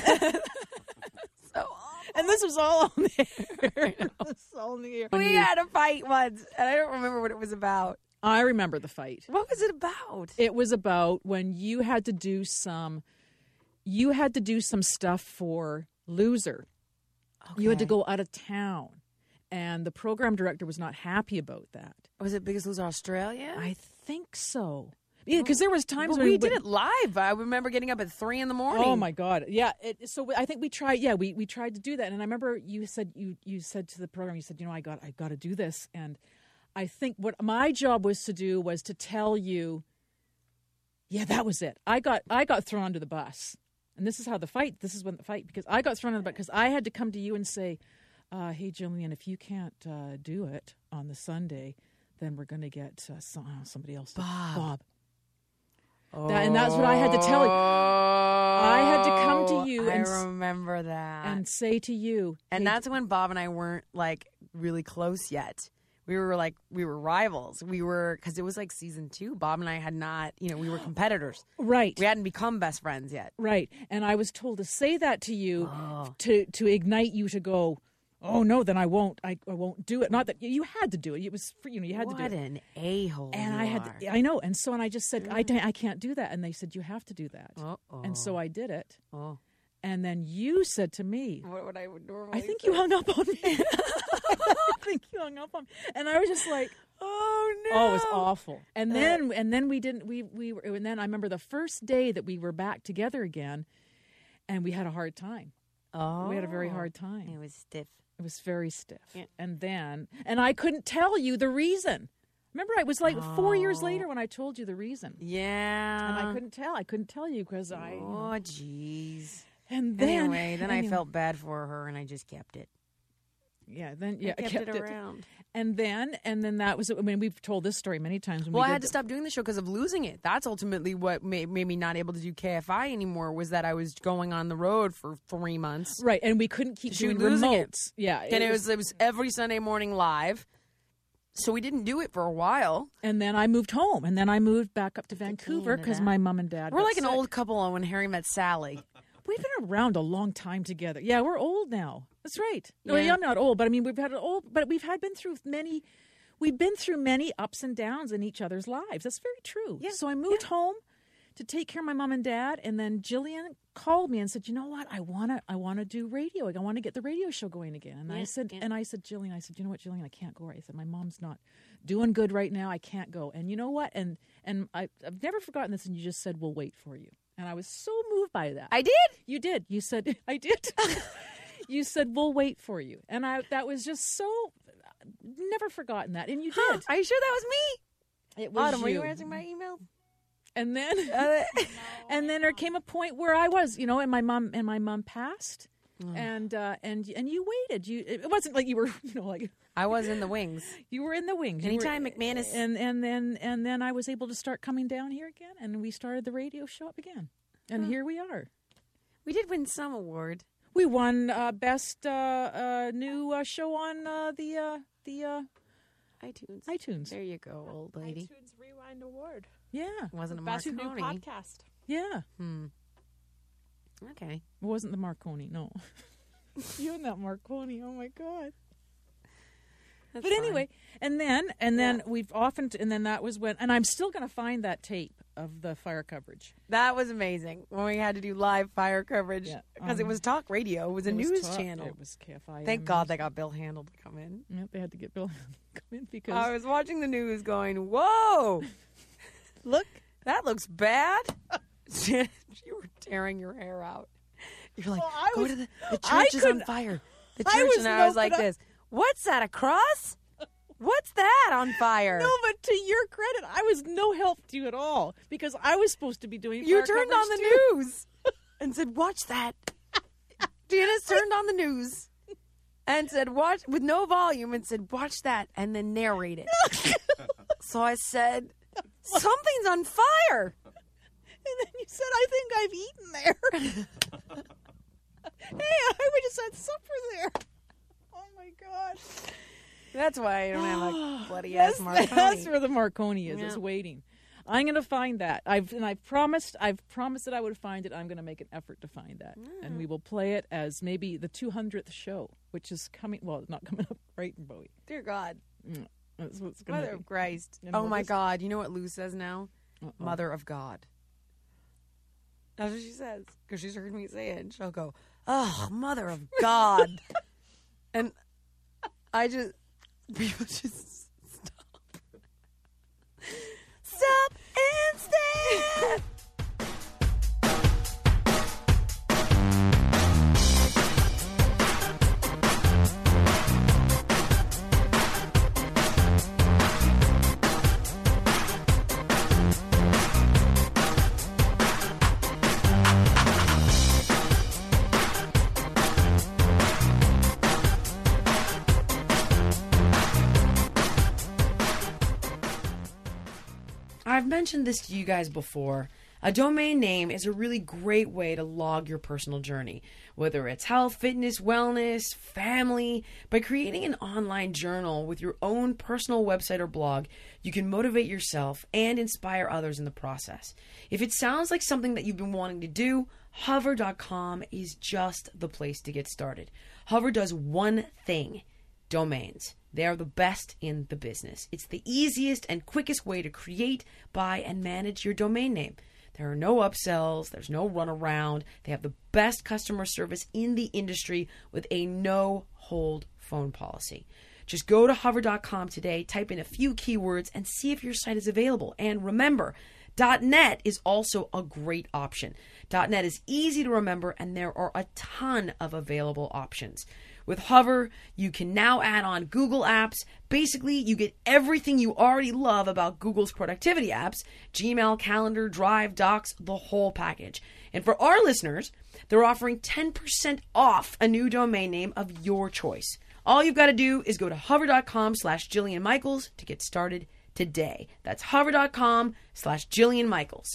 So And this was all on the air. This was all on the air. we had a fight once, and I don't remember what it was about. I remember the fight. What was it about? It was about when you had to do some, you had to do some stuff for Loser. You had to go out of town. And the program director was not happy about that. Was it Biggest Loser Australia? I think so. Yeah, because there was times But when we we did would- it live. I remember getting up at three in the morning. Oh my God! Yeah. It, so I think we tried. Yeah, we, we tried to do that. And I remember you said you you said to the program, you said, you know, I got I got to do this. And I think what my job was to do was to tell you. Yeah, that was it. I got I got thrown under the bus, and this is how the fight. This is when the fight because I got thrown under the bus because I had to come to you and say, uh, "Hey, Jillian, if you can't uh, do it on the Sunday, then we're going to get uh, some, uh, somebody else." To, Bob. Bob. That, and that's what I had to tell you. I had to come to you I and s- remember that. and say to you, And "Hey, that's when Bob and I weren't like really close yet. We were like we were rivals. We were because it was like season two. Bob and I had not, you know, we were competitors. right, We hadn't become best friends yet. right." And I was told to say that to you Oh. to to ignite you to go. Oh no, then I won't. I, I won't do it. Not that you had to do it. It was for, you know you had what to do it. an a hole! And I had, to, I know, and so and I just said, I, I can't do that, and they said you have to do that, Uh-oh. and so I did it. Oh. And then you said to me, What would I would normally? I think say? you hung up on me. I think you hung up on me, and I was just like, Oh no! oh, it was awful. And then and then we didn't we we were and then I remember the first day that we were back together again, and we had a hard time. Oh, We had a very hard time. It was stiff. It was very stiff. Yeah. And then and I couldn't tell you the reason. Remember, it was like four years later when I told you the reason, Yeah. and I couldn't tell. I couldn't tell you because I. you know. Oh jeez. And then Anyway, then I anyway. felt bad for her, and I just kept it. Yeah, then yeah, I kept, it around. And then and then that was. I mean, we've told this story many times. When Well, we I did had to the- stop doing the show because of losing it. That's ultimately what made, made me not able to do K F I anymore. Was that I was going on the road for three months, Right, and we couldn't keep She doing was losing it. remotes. Yeah, and it was it was every Sunday morning live. So we didn't do it for a while. And then I moved home, and then I moved back up to Vancouver because Canada. my mom and dad. We're got like an sick. old couple on When Harry Met Sally. We've been around a long time together. Yeah, we're old now. That's right. No, Yeah. I'm not old, but I mean we've had an old, but we've had been through many. We've been through many ups and downs in each other's lives. That's very true. Yeah. So I moved home to take care of my mom and dad, and then Jillian called me and said, "You know what? I wanna, I wanna do radio. I want to get the radio show going again." And I Yeah, said, yeah. and I said, Jillian, I said, "You know what, Jillian? I can't go." I said, "My mom's not doing good right now. I can't go." And you know what? And and I, I've never forgotten this. And you just said, "We'll wait for you." And I was so moved by that. I did. You did. You said, I did. You said, "We'll wait for you." And I that was just so, never forgotten that. And you did. Are you sure that was me? It was Autumn, you. were you answering my email? And then, and then there came a point where I was, you know, and my mom and my mom passed, and uh, and and you waited. You it wasn't like you were, you know, like I was in the wings. you were in the wings. You Anytime were- McManus- and and then and then I was able to start coming down here again, and we started the radio show up again, and here we are. We did win some award. We won uh, best uh, uh, new uh, show on uh, the uh, the uh, iTunes. iTunes. There you go, old lady. iTunes Rewind Award. Yeah, Wasn't a Best new Marconi. podcast. yeah. Hmm. Okay. It wasn't the Marconi, no. You and that Marconi, oh my God. That's But fine. anyway, and then and then Yeah. we've often and then that was when and I'm still going to find that tape of the fire coverage. That was amazing when we had to do live fire coverage Yeah, because it um, was talk radio. It was a It was news talk- channel. It was K F I. Thank God they got Bill Handel to come in. Yep, they had to get Bill to come in because I was watching the news going, whoa, look, that looks bad. You were tearing your hair out. You're like, Well, I go was- to the, the I church is on couldn't- fire. The I church, was and I was no, like but I- this. What's that, a cross? What's that on fire? no, but to your credit, I was no help to you at all because I was supposed to be doing. You fire turned on coverage the too. news and said, watch that. Janice turned on the news and said, watch, with no volume, and said, watch that, and then narrate it. So I said, something's on fire. And then you said, "I think I've eaten there." Hey, I just had supper there. Oh my God. That's why I don't have a bloody That's, ass Marconi. that's where the Marconi is. It's Yeah. waiting. I'm going to find that. I've and I've promised. I've promised that I would find it. I'm going to make an effort to find that, and we will play it as maybe the two hundredth show, which is coming. Well, it's not coming up right in Bowie. Dear God. That's what it's going Mother to of be. Christ. And Oh we'll my just- God. You know what Lou says now? Uh-oh. Mother of God. That's what she says. Because she's heard me say it. And she'll go, oh, Mother of God. And I just, people just stop. Stop and stare. I've mentioned this to you guys before. A domain name is a really great way to log your personal journey, whether it's health, fitness, wellness, family. By creating an online journal with your own personal website or blog, you can motivate yourself and inspire others in the process. If it sounds like something that you've been wanting to do, hover dot com is just the place to get started. Hover does one thing: domains. They are the best in the business. It's the easiest and quickest way to create, buy, and manage your domain name. There are no upsells. There's no runaround. They have the best customer service in the industry with a no-hold phone policy. Just go to hover dot com today, type in a few keywords, and see if your site is available. And remember, .net is also a great option. .net is easy to remember, and there are a ton of available options. With Hover, you can now add on Google Apps. Basically, you get everything you already love about Google's productivity apps: Gmail, Calendar, Drive, Docs, the whole package. And for our listeners, they're offering ten percent off a new domain name of your choice. All you've got to do is go to hover dot com slash Jillian Michaels to get started today. That's hover dot com slash Jillian Michaels.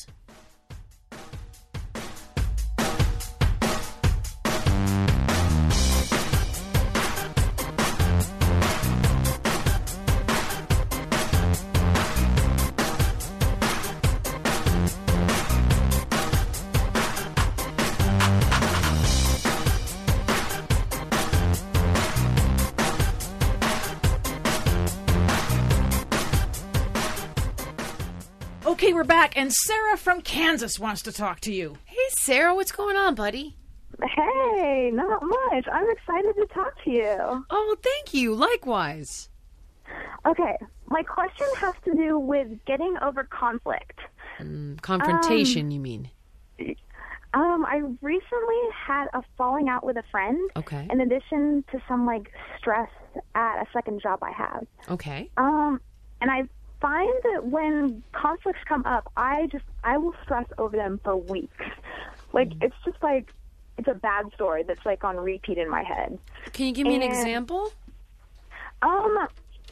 Okay, we're back, and Sarah from Kansas wants to talk to you. Hey, Sarah, what's going on, buddy? Hey, not much. I'm excited to talk to you. Oh, well, thank you. Likewise. Okay, my question has to do with getting over conflict. Mm, confrontation, you mean? Um, I recently had a falling out with a friend. Okay. In addition to some like stress at a second job I have. Okay. Um, and I find that when conflicts come up, I just I will stress over them for weeks. Like it's just like it's a bad story that's like on repeat in my head. Can you give me And, an example? Um,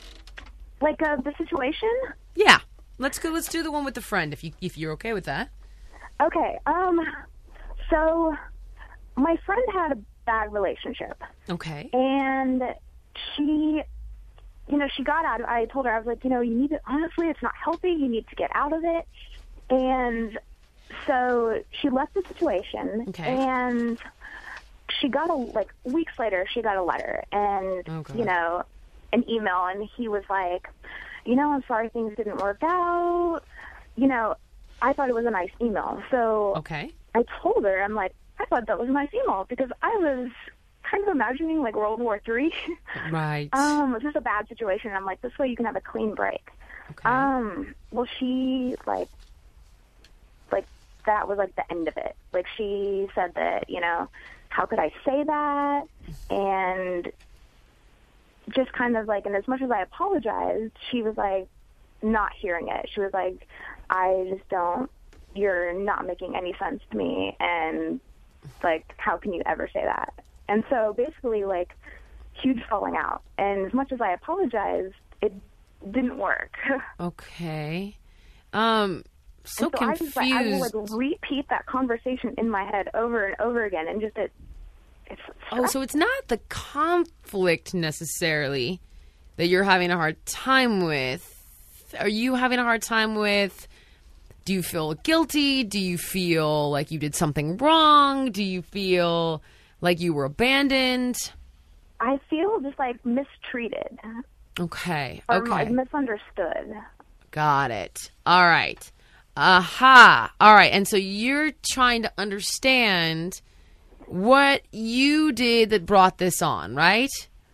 like uh, the situation. Yeah. Let's go. Let's do the one with the friend, if you if you're okay with that. Okay. Um. So, my friend had a bad relationship. Okay. And she, you know, she got out of I told her, I was like, you know, you need to, honestly, it's not healthy. You need to get out of it. And so she left the situation. Okay. And she got a, like, weeks later, she got a letter and, Oh, God. you know, an email. And he was like, you know, I'm sorry things didn't work out. You know, I thought it was a nice email. So Okay. I told her, I'm like, I thought that was a nice email because I was kind of imagining like World War Three. Right. um, it was just a bad situation. I'm like, this way you can have a clean break. Okay. Um, well, she like, like that was like the end of it. Like she said that, you know, how could I say that? And just kind of like, and as much as I apologized, she was like not hearing it. She was like, I just don't, you're not making any sense to me. And like, how can you ever say that? And so basically like huge falling out. And as much as I apologized, it didn't work. Okay. Um, so, And so I, just, like, I will confused. like repeat that conversation in my head over and over again. And just it, it's Oh, so it's not the conflict necessarily that you're having a hard time with. Are you having a hard time with, do you feel guilty? Do you feel like you did something wrong? Do you feel like you were abandoned? I feel just like mistreated Okay. or Okay. like misunderstood. Got it. All right. Aha. All right. And so you're trying to understand what you did that brought this on, right?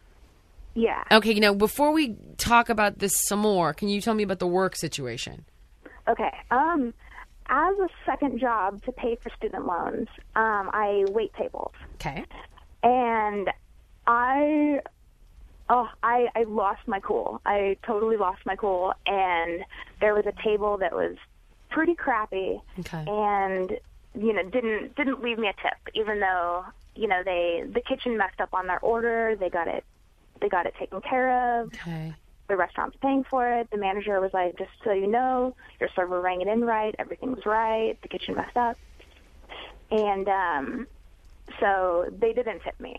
Yeah. Okay. Now, before we talk about this some more, can you tell me about the work situation? Okay. Um, as a second job to pay for student loans, um, I wait tables, Okay. and I, oh, I, I lost my cool. I totally lost my cool, and there was a table that was pretty crappy, Okay. and you know didn't didn't leave me a tip, even though you know they the kitchen messed up on their order. They got it, they got it taken care of. Okay. The restaurant's paying for it. The manager was like, just so you know, your server rang it in right. Everything was right. The kitchen messed up. And um, so they didn't tip me.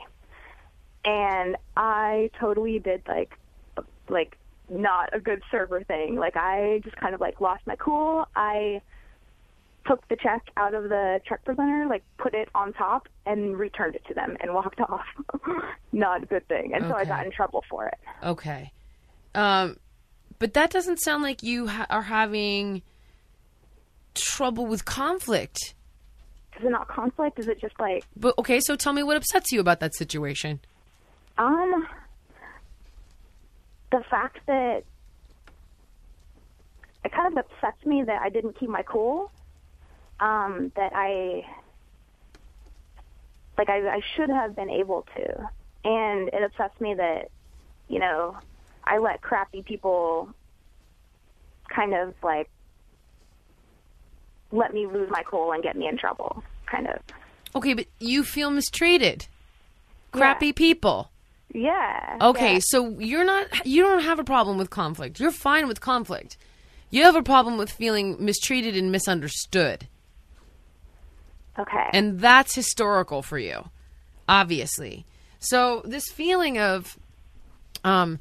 And I totally did, like, like not a good server thing. Like, I just kind of, like, lost my cool. I took the check out of the check presenter, like, put it on top, and returned it to them and walked off. Not a good thing. And so I Okay. got in trouble for it. Okay. Um, but that doesn't sound like you ha- are having trouble with conflict. Is it not conflict? Is it just like, But okay, so tell me what upsets you about that situation. um, the fact that it kind of upsets me that I didn't keep my cool. Um, that I, like, I, I should have been able to. And it upsets me that, you know, I let crappy people kind of, like, let me lose my cool and get me in trouble, kind of. Okay, but you feel mistreated. Crappy people. Yeah. Okay, yeah. so you're not you don't have a problem with conflict. You're fine with conflict. You have a problem with feeling mistreated and misunderstood. Okay. And that's historical for you, obviously. So this feeling of um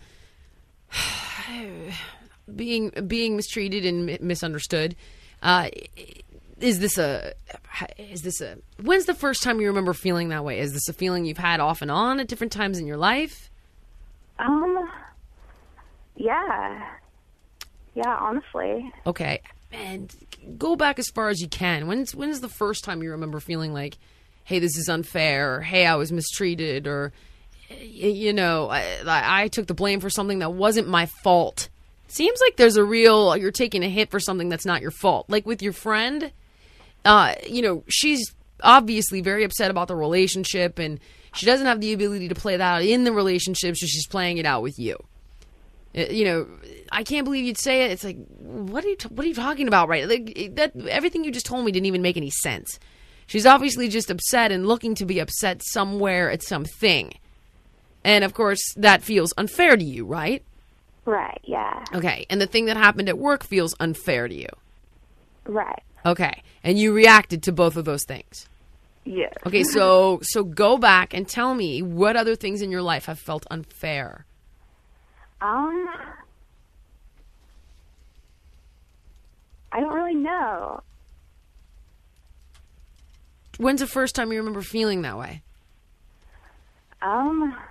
being being mistreated and mi- misunderstood, uh, is this a is this a when's the first time you remember feeling that way? Is this a feeling you've had off and on at different times in your life? Um, yeah. Yeah, honestly. Okay, and go back as far as you can. When's when's the first time you remember feeling like, hey, this is unfair, or hey, I was mistreated, or y- you know, I, I took the blame for something that wasn't my fault. Seems like there's a real, you're taking a hit for something that's not your fault. Like with your friend, uh, you know, she's obviously very upset about the relationship, and she doesn't have the ability to play that out in the relationship, so she's playing it out with you. Uh, You know, I can't believe you'd say it. It's like, what are you, t- what are you talking about, right? Like it- that, everything you just told me didn't even make any sense. She's obviously just upset and looking to be upset somewhere at something. And of course, that feels unfair to you, right? Right, yeah. Okay. And the thing that happened at work feels unfair to you. Right. Okay. And you reacted to both of those things. Yes. Okay, so so go back and tell me what other things in your life have felt unfair. Um, I don't really know. When's the first time you remember feeling that way? Um,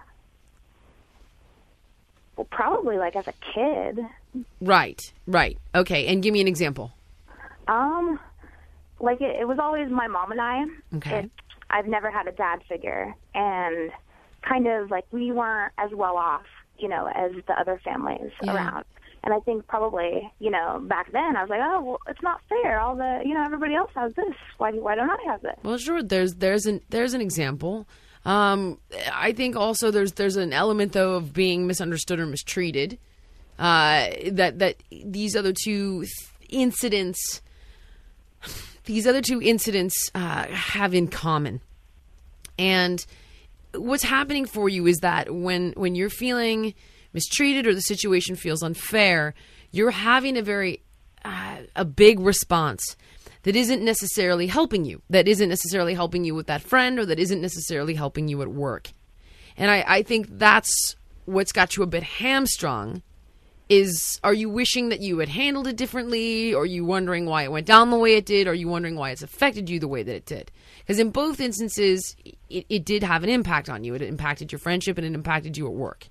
well, probably like as a kid. Right, right. Okay, and give me an example. Um, like it, it was always my mom and I. Okay. It, I've never had a dad figure, and kind of like we weren't as well off, you know, as the other families Yeah. around. And I think probably, you know, back then I was like, oh, well, it's not fair. All the, you know, everybody else has this. Why, why don't I have this? Well, sure. There's there's an there's an example. Um, I think also there's there's an element though of being misunderstood or mistreated. Uh, that that these other two th- incidents, these other two incidents uh, have in common. And what's happening for you is that when when you're feeling mistreated or the situation feels unfair, you're having a very uh, a big response that isn't necessarily helping you, that isn't necessarily helping you with that friend, or that isn't necessarily helping you at work. And I, I think that's what's got you a bit hamstrung. Is, are you wishing that you had handled it differently? Or are you wondering why it went down the way it did? Or are you wondering why it's affected you the way that it did? Because in both instances, it, it did have an impact on you. It impacted your friendship and it impacted you at work.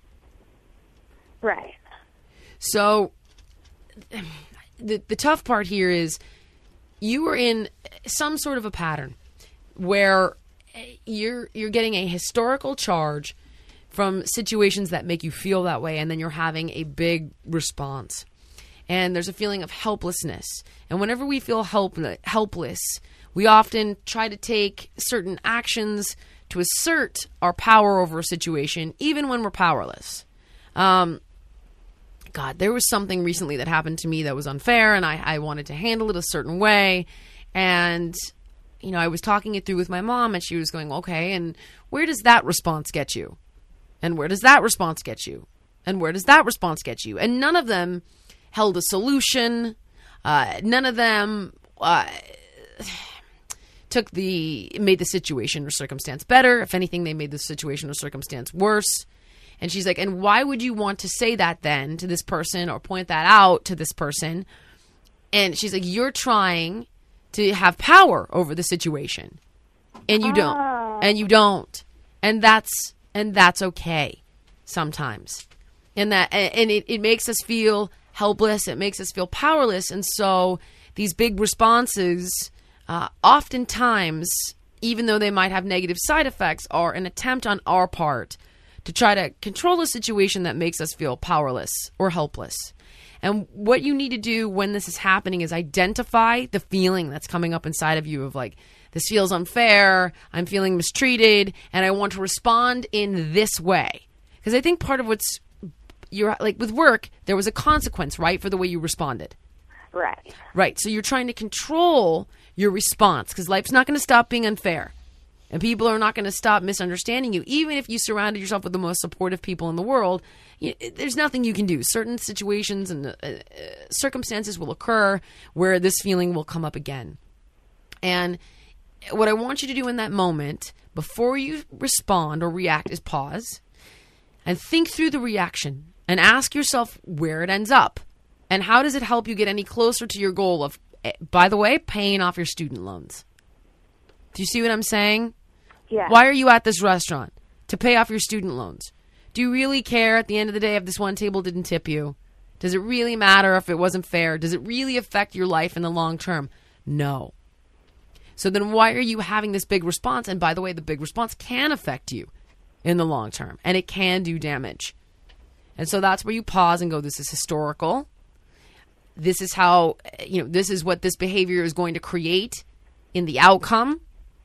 Right. So the the tough part here is you were in some sort of a pattern where you're you're getting a historical charge from situations that make you feel that way, and then you're having a big response. And there's a feeling of helplessness. And whenever we feel help, helpless, we often try to take certain actions to assert our power over a situation, even when we're powerless. Um, God, there was something recently that happened to me that was unfair, and I, I wanted to handle it a certain way. And, you know, I was talking it through with my mom, and she was going, okay, and where does that response get you? And where does that response get you? And where does that response get you? And none of them held a solution. Uh, none of them uh, took the, made the situation or circumstance better. If anything, they made the situation or circumstance worse. And she's like, and why would you want to say that then to this person or point that out to this person? And she's like, you're trying to have power over the situation. And you don't. Oh. And you don't. And that's and that's okay sometimes. And that and it, it makes us feel helpless. It makes us feel powerless. And so these big responses, uh, oftentimes, even though they might have negative side effects, are an attempt on our part to try to control a situation that makes us feel powerless or helpless. And what you need to do when this is happening is identify the feeling that's coming up inside of you of like, this feels unfair, I'm feeling mistreated, and I want to respond in this way. Because I think part of what's, you're like with work, there was a consequence, right, for the way you responded. Right. Right. So you're trying to control your response because life's not going to stop being unfair. And people are not going to stop misunderstanding you. Even if you surrounded yourself with the most supportive people in the world, you, there's nothing you can do. Certain situations and uh, uh, circumstances will occur where this feeling will come up again. And what I want you to do in that moment, before you respond or react, is pause and think through the reaction and ask yourself where it ends up. And how does it help you get any closer to your goal of, by the way, paying off your student loans? Do you see what I'm saying? Yeah. Why are you at this restaurant? To pay off your student loans. Do you really care at the end of the day if this one table didn't tip you? Does it really matter if it wasn't fair? Does it really affect your life in the long term? No. So then why are you having this big response? And by the way, the big response can affect you in the long term. And it can do damage. And so that's where you pause and go, this is historical. This is how, you know, this is what this behavior is going to create in the outcome.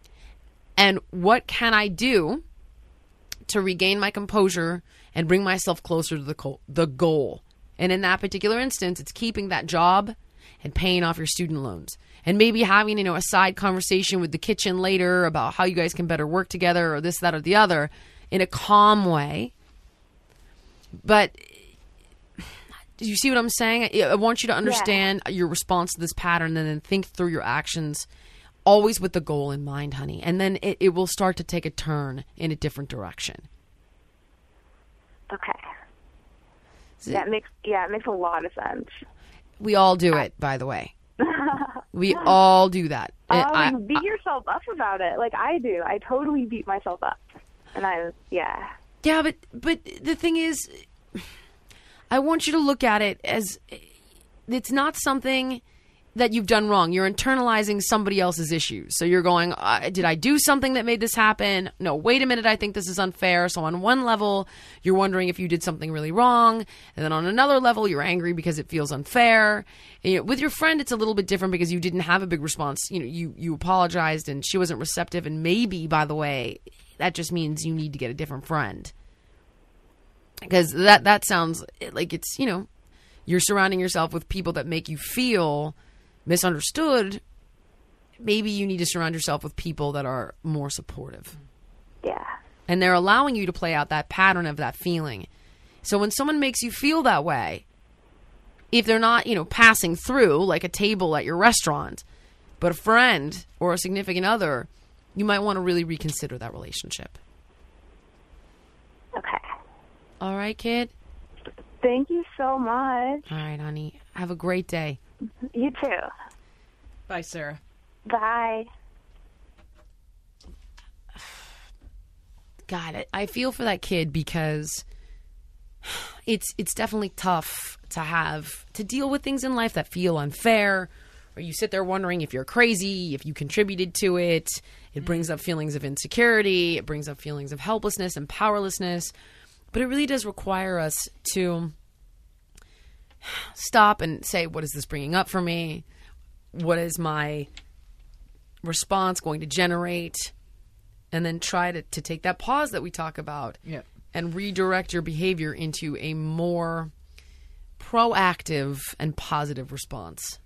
And what can I do to regain my composure and bring myself closer to the co- the goal And in that particular instance, it's keeping that job and paying off your student loans. And maybe having, you know, a side conversation with the kitchen later about how you guys can better work together or this, that, or the other in a calm way. But do you see what I'm saying? I I want you to understand yeah. your response to this pattern and then think through your actions, always with the goal in mind, honey. And then it, it will start to take a turn in a different direction. Okay. That makes yeah, it makes a lot of sense. We all do it, by the way. We all do that. Oh, I, you beat I, yourself up about it, like I do. I totally beat myself up, and I yeah. Yeah, but but the thing is, I want you to look at it as it's not something that you've done wrong. You're internalizing somebody else's issues. So you're going, uh, did I do something that made this happen? No, wait a minute, I think this is unfair. So on one level, you're wondering if you did something really wrong. And then on another level, you're angry because it feels unfair. And, you know, with your friend, it's a little bit different because you didn't have a big response. You know, you, you apologized and she wasn't receptive. And maybe, by the way, that just means you need to get a different friend. Because that, that sounds like it's, you know, you're surrounding yourself with people that make you feel misunderstood. Maybe you need to surround yourself with people that are more supportive. Yeah. And they're allowing you to play out that pattern of that feeling. So when someone makes you feel that way, if they're not, you know, passing through like a table at your restaurant, but a friend or a significant other, you might want to really reconsider that relationship. Okay. All right, kid? Thank you so much. All right, honey. Have a great day. You too. Bye, Sarah. Bye. God, I- I feel for that kid because it's it's definitely tough to have to deal with things in life that feel unfair, or you sit there wondering if you're crazy, if you contributed to it. It brings up feelings of insecurity. It brings up feelings of helplessness and powerlessness. But it really does require us to stop and say, what is this bringing up for me? What is my response going to generate? And then try to, to take that pause that we talk about Yeah. and redirect your behavior into a more proactive and positive response.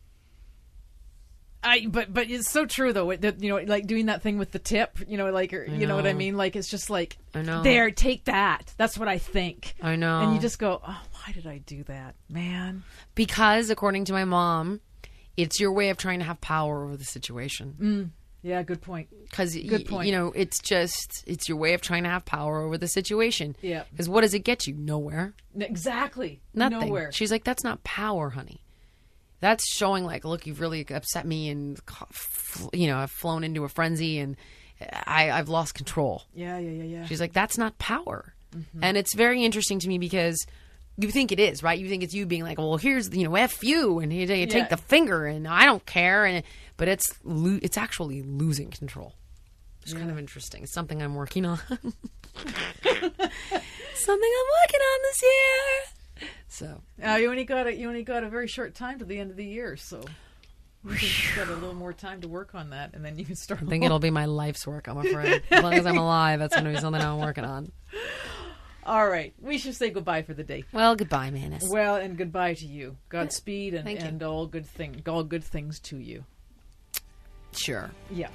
I but but it's so true though that, you know, like doing that thing with the tip, you know, like or, you know. know what I mean, like it's just like I know. There, take that. That's what I think. I know. And you just go, oh, why did I do that, man? Because according to my mom, it's your way of trying to have power over the situation. Mm. Yeah, good point. Because Good point. you know, it's just it's your way of trying to have power over the situation. Yeah. Because what does it get you? Nowhere. Exactly. Nothing. Nowhere. She's like, that's not power, honey. That's showing like, look, you've really upset me, and you know, I've flown into a frenzy, and I, I've lost control. Yeah, yeah, yeah, yeah. She's like, that's not power. Mm-hmm. And it's very interesting to me because you think it is, right? You think it's you being like, well, here's, you know, F you, and you, you take Yeah. the finger, and I don't care. And but it's lo- it's actually losing control. It's Yeah. kind of interesting. It's something I'm working on. Something I'm working on this year. So Uh, you only got a, you only got a very short time to the end of the year, so you think you've got a little more time to work on that, and then you can start. I think it'll be my life's work, I'm afraid. As long as I'm alive, that's going to be something I'm working on. All right, we should say goodbye for the day. Well, goodbye, Manus. Well, and goodbye to you. Godspeed, and, Thank you. and all good thing, all good things to you. Sure. Yeah.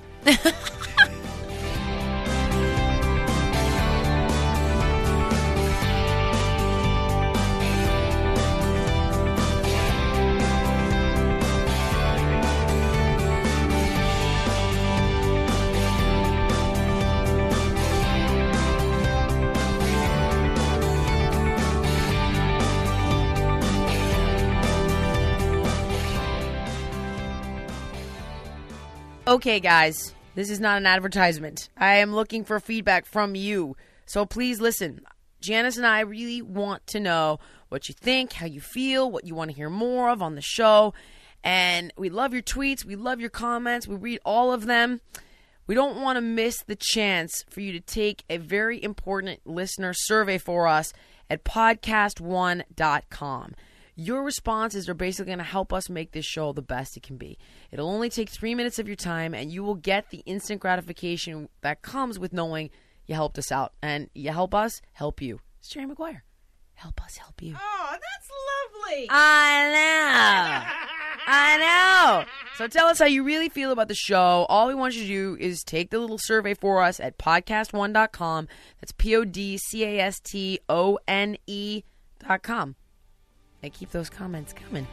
Okay, guys, this is not an advertisement. I am looking for feedback from you. So please listen. Janice and I really want to know what you think, how you feel, what you want to hear more of on the show. And we love your tweets. We love your comments. We read all of them. We don't want to miss the chance for you to take a very important listener survey for us at podcast one dot com. Your responses are basically going to help us make this show the best it can be. It'll only take three minutes of your time, and you will get the instant gratification that comes with knowing you helped us out. And you help us, help you. It's Jerry Maguire. help us help you. Oh, that's lovely. I know. I know. So tell us how you really feel about the show. All we want you to do is take the little survey for us at podcast one dot com. That's P O D C A S T O N E dot com. And keep those comments coming.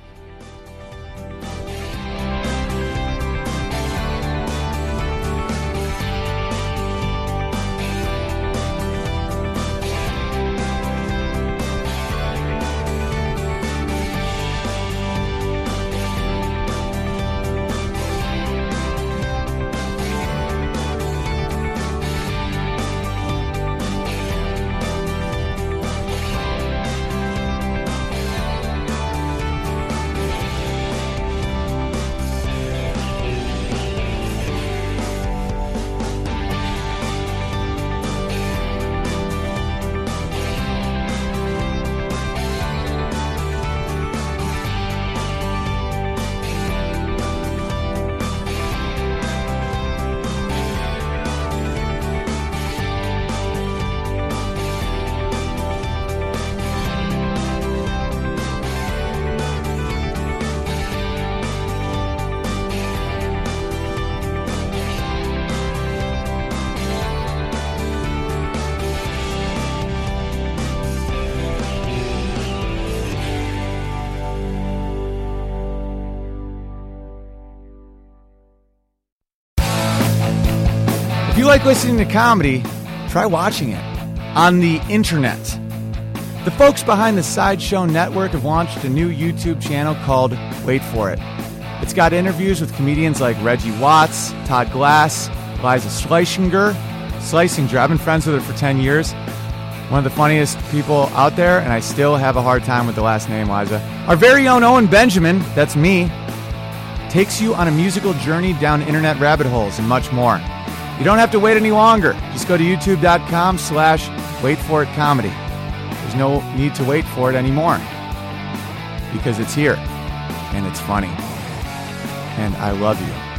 If you like listening to comedy, try watching it on the internet. The folks behind the Sideshow Network have launched a new YouTube channel called Wait For It. It's got interviews with comedians like Reggie Watts, Todd Glass, Liza Schlesinger. Schlesinger, I've been friends with her for ten years. One of the funniest people out there, and I still have a hard time with the last name, Liza. Our very own Owen Benjamin, that's me, takes you on a musical journey down internet rabbit holes and much more. You don't have to wait any longer. Just go to youtube.com slash wait for it comedy. There's no need to wait for it anymore because it's here and it's funny. And I love you.